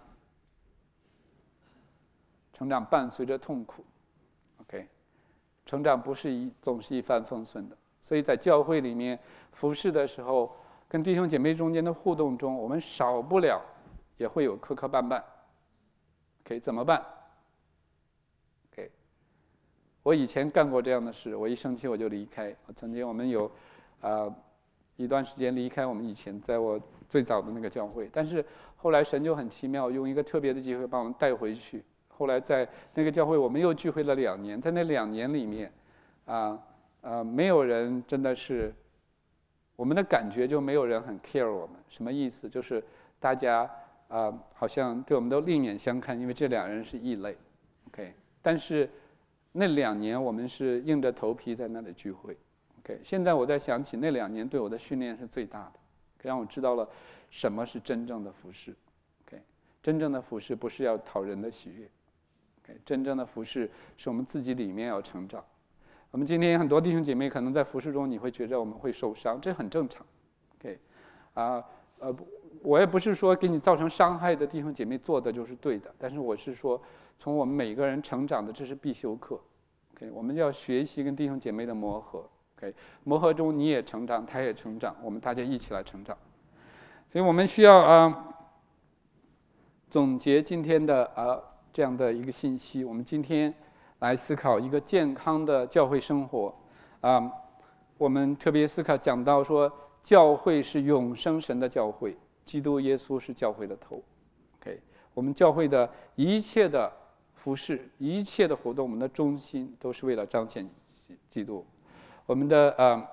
成长伴随着痛苦 ，OK， 成长不是总是一帆风顺的，所以在教会里面服事的时候，跟弟兄姐妹中间的互动中，我们少不了也会有磕磕绊绊 ，OK， 怎么办 ？OK， 我以前干过这样的事，我一生气我就离开。曾经我们有一段时间离开我们以前在我最早的那个教会，但是后来神就很奇妙，用一个特别的机会把我们带回去。后来在那个教会我们又聚会了2年，在那2年里面没有人真的是，我们的感觉就没有人很 care 我们。什么意思？就是大家好像对我们都另眼相看，因为这2人是异类 ，OK。但是那2年我们是硬着头皮在那里聚会 ，OK。现在我在想起那2年对我的训练是最大的，让我知道了什么是真正的服事 ，OK。真正的服事不是要讨人的喜悦。真正的服事是我们自己里面要成长。我们今天很多弟兄姐妹可能在服事中，你会觉得我们会受伤，这很正常。OK，我也不是说给你造成伤害的弟兄姐妹做的就是对的，但是我是说，从我们每个人成长的，这是必修课。OK， 我们要学习跟弟兄姐妹的磨合。OK， 磨合中你也成长，他也成长，我们大家一起来成长。所以我们需要总结今天的这样的一个信息，我们今天来思考一个健康的教会生活。我们特别思考讲到说，教会是永生神的教会，基督耶稣是教会的头。OK， 我们教会的一切的服事、一切的活动，我们的中心都是为了彰显基督。我们的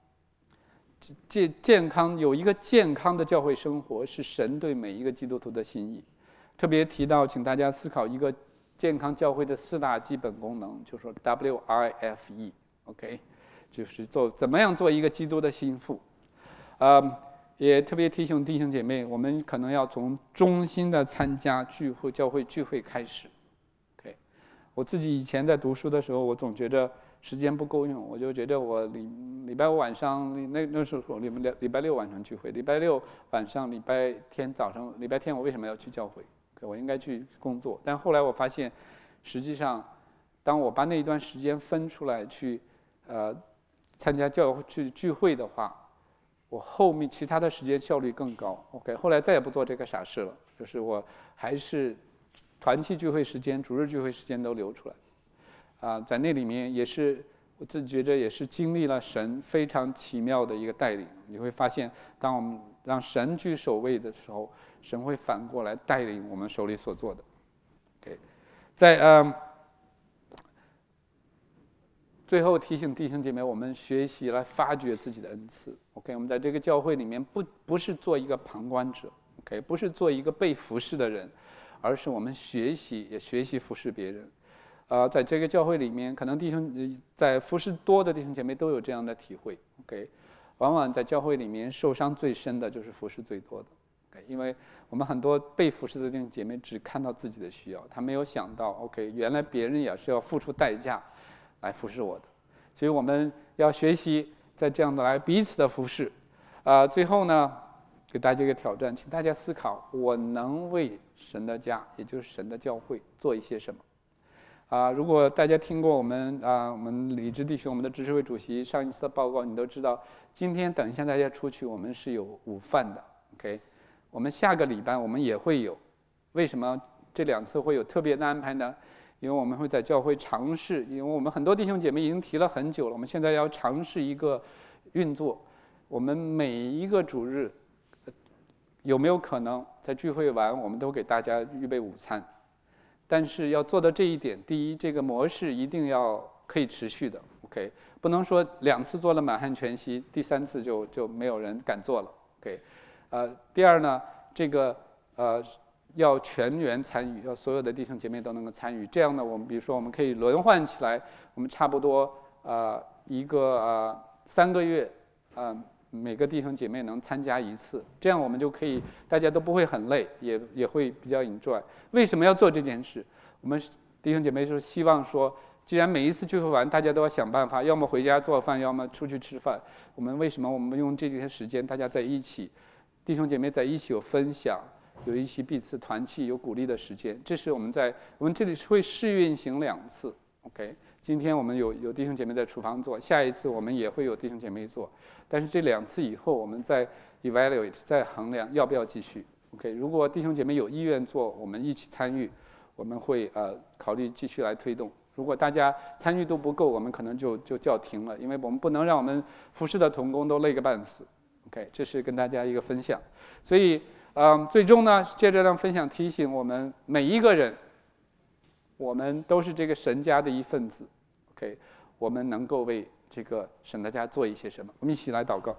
健康有一个健康的教会生活，是神对每一个基督徒的心意。特别提到，请大家思考一个健康教会的4大基本功能，就是说 WIFE，OK， 就是怎么样做一个基督的心腹。也特别提醒弟兄姐妹，我们可能要从忠心的参加教会聚会开始。OK， 我自己以前在读书的时候，我总觉得时间不够用，我就觉得我礼拜五晚上那时候礼拜六晚上聚会，礼拜六晚上、礼拜天早上、礼拜天我为什么要去教会？我应该去工作。但后来我发现，实际上，当我把那一段时间分出来去参加教会去聚会的话，我后面其他的时间效率更高。OK， 后来再也不做这个傻事了，就是我还是团契聚会时间、主日聚会时间都留出来。在那里面也是我自己觉得也是经历了神非常奇妙的一个带领。你会发现，当我们让神居首位的时候，神会反过来带领我们手里所做的。OK， 在最后提醒弟兄姐妹，我们学习来发掘自己的恩赐。OK， 我们在这个教会里面不是做一个旁观者 ，OK， 不是做一个被服侍的人，而是我们学习服侍别人。在这个教会里面，可能弟兄在服侍多的弟兄姐妹都有这样的体会。OK， 往往在教会里面受伤最深的就是服侍最多的。OK， 因为我们很多被服侍的弟兄姐妹只看到自己的需要，他没有想到 OK， 原来别人也是要付出代价来服侍我的。所以我们要学习在这样的来彼此的服侍。最后呢，给大家一个挑战，请大家思考：我能为神的家，也就是神的教会做一些什么？如果大家听过我们李志弟兄，我们的执事会主席上一次的报告，你都知道，今天等一下大家出去，我们是有午饭的 ，OK？ 我们下个礼拜我们也会有。为什么这2次会有特别的安排呢？因为我们会在教会尝试，因为我们很多弟兄姐妹已经提了很久了，我们现在要尝试一个运作。我们每一个主日，有没有可能在聚会完，我们都给大家预备午餐？但是要做到这一点，第一，这个模式一定要可以持续的 ，OK， 不能说2次做了满汉全席，第3次就没有人敢做了 ，OK。第二呢，这个要全员参与，要所有的弟兄姐妹都能够参与。这样呢，我们比如说我们可以轮换起来，我们差不多3个月每个弟兄姐妹能参加1次，这样我们就可以大家都不会很累，也会比较enjoy。为什么要做这件事？我们弟兄姐妹是希望说，既然每一次聚会完大家都要想办法，要么回家做饭，要么出去吃饭。为什么我们用这些时间大家在一起，弟兄姐妹在一起有分享，有一起彼此团契，有鼓励的时间？这是我们这里会试运行2次 ，OK。今天我们有弟兄姐妹在厨房做，下一次我们也会有弟兄姐妹做，但是这2次以后，我们再 evaluate， 再衡量要不要继续。OK， 如果弟兄姐妹有意愿做，我们一起参与，我们会考虑继续来推动。如果大家参与度不够，我们可能就叫停了，因为我们不能让我们服侍的同工都累个半死。OK， 这是跟大家一个分享。所以最终呢，借这样分享提醒我们每一个人，我们都是这个神家的一份子。OK， 我们能够为这个神的家做一些什么？我们一起来祷告。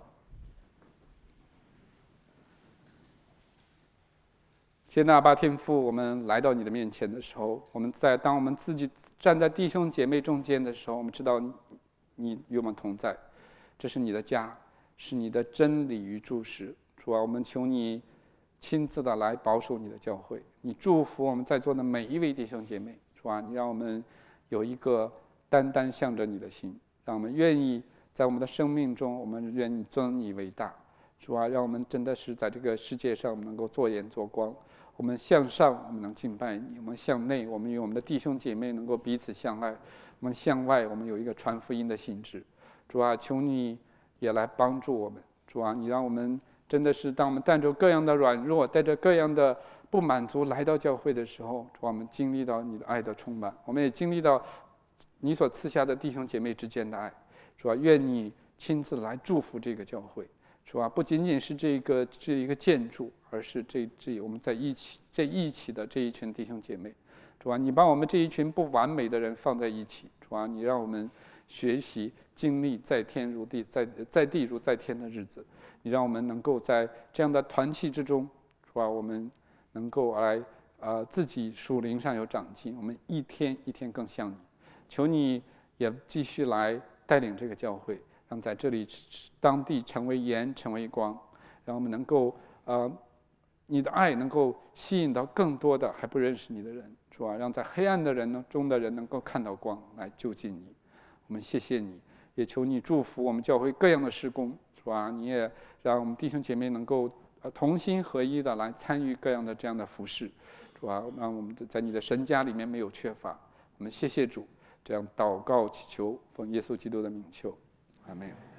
谢纳巴天父，我们来到你的面前的时候，当我们自己站在弟兄姐妹中间的时候，我们知道你与我们同在，这是你的家，是你的真理与注释。主啊，我们求你亲自的来保守你的教会，你祝福我们在座的每一位弟兄姐妹。主啊，你让我们有一个单单向着你的心，让我们愿意在我们的生命中，我们愿意尊你为大。主啊，让我们真的是在这个世界上能够做盐做光。我们向上，我们能敬拜你；我们向内，我们与我们的弟兄姐妹能够彼此相爱；我们向外，我们有一个传福音的性质。主啊，求你也来帮助我们。主啊，你让我们真的是，当我们带着各样的软弱，带着各样的不满足来到教会的时候，主啊，我们经历到你的爱的充满，我们也经历到你所赐下的弟兄姐妹之间的爱。主啊，愿你亲自来祝福这个教会。主啊，不仅仅是这一个建筑，而是我们在一起的这一群弟兄姐妹。主啊，你把我们这一群不完美的人放在一起。主啊，你让我们学习经历在天如地，在地如在天的日子。你让我们能够在这样的团契之中，主啊，我们能够来自己属灵上有长进，我们一天一天更像你。求你也继续来带领这个教会，让在这里当地成为盐，成为光，让我们能够你的爱能够吸引到更多的还不认识你的人。主啊，让在黑暗的人中的人能够看到光，来就近你。我们谢谢你，也求你祝福我们教会各样的事工。主啊，你也让我们弟兄姐妹能够同心合一的来参与各样的这样的服事。主啊，让我们在你的神家里面没有缺乏。我们谢谢主，这样祷告祈求，奉耶稣基督的名求，阿们。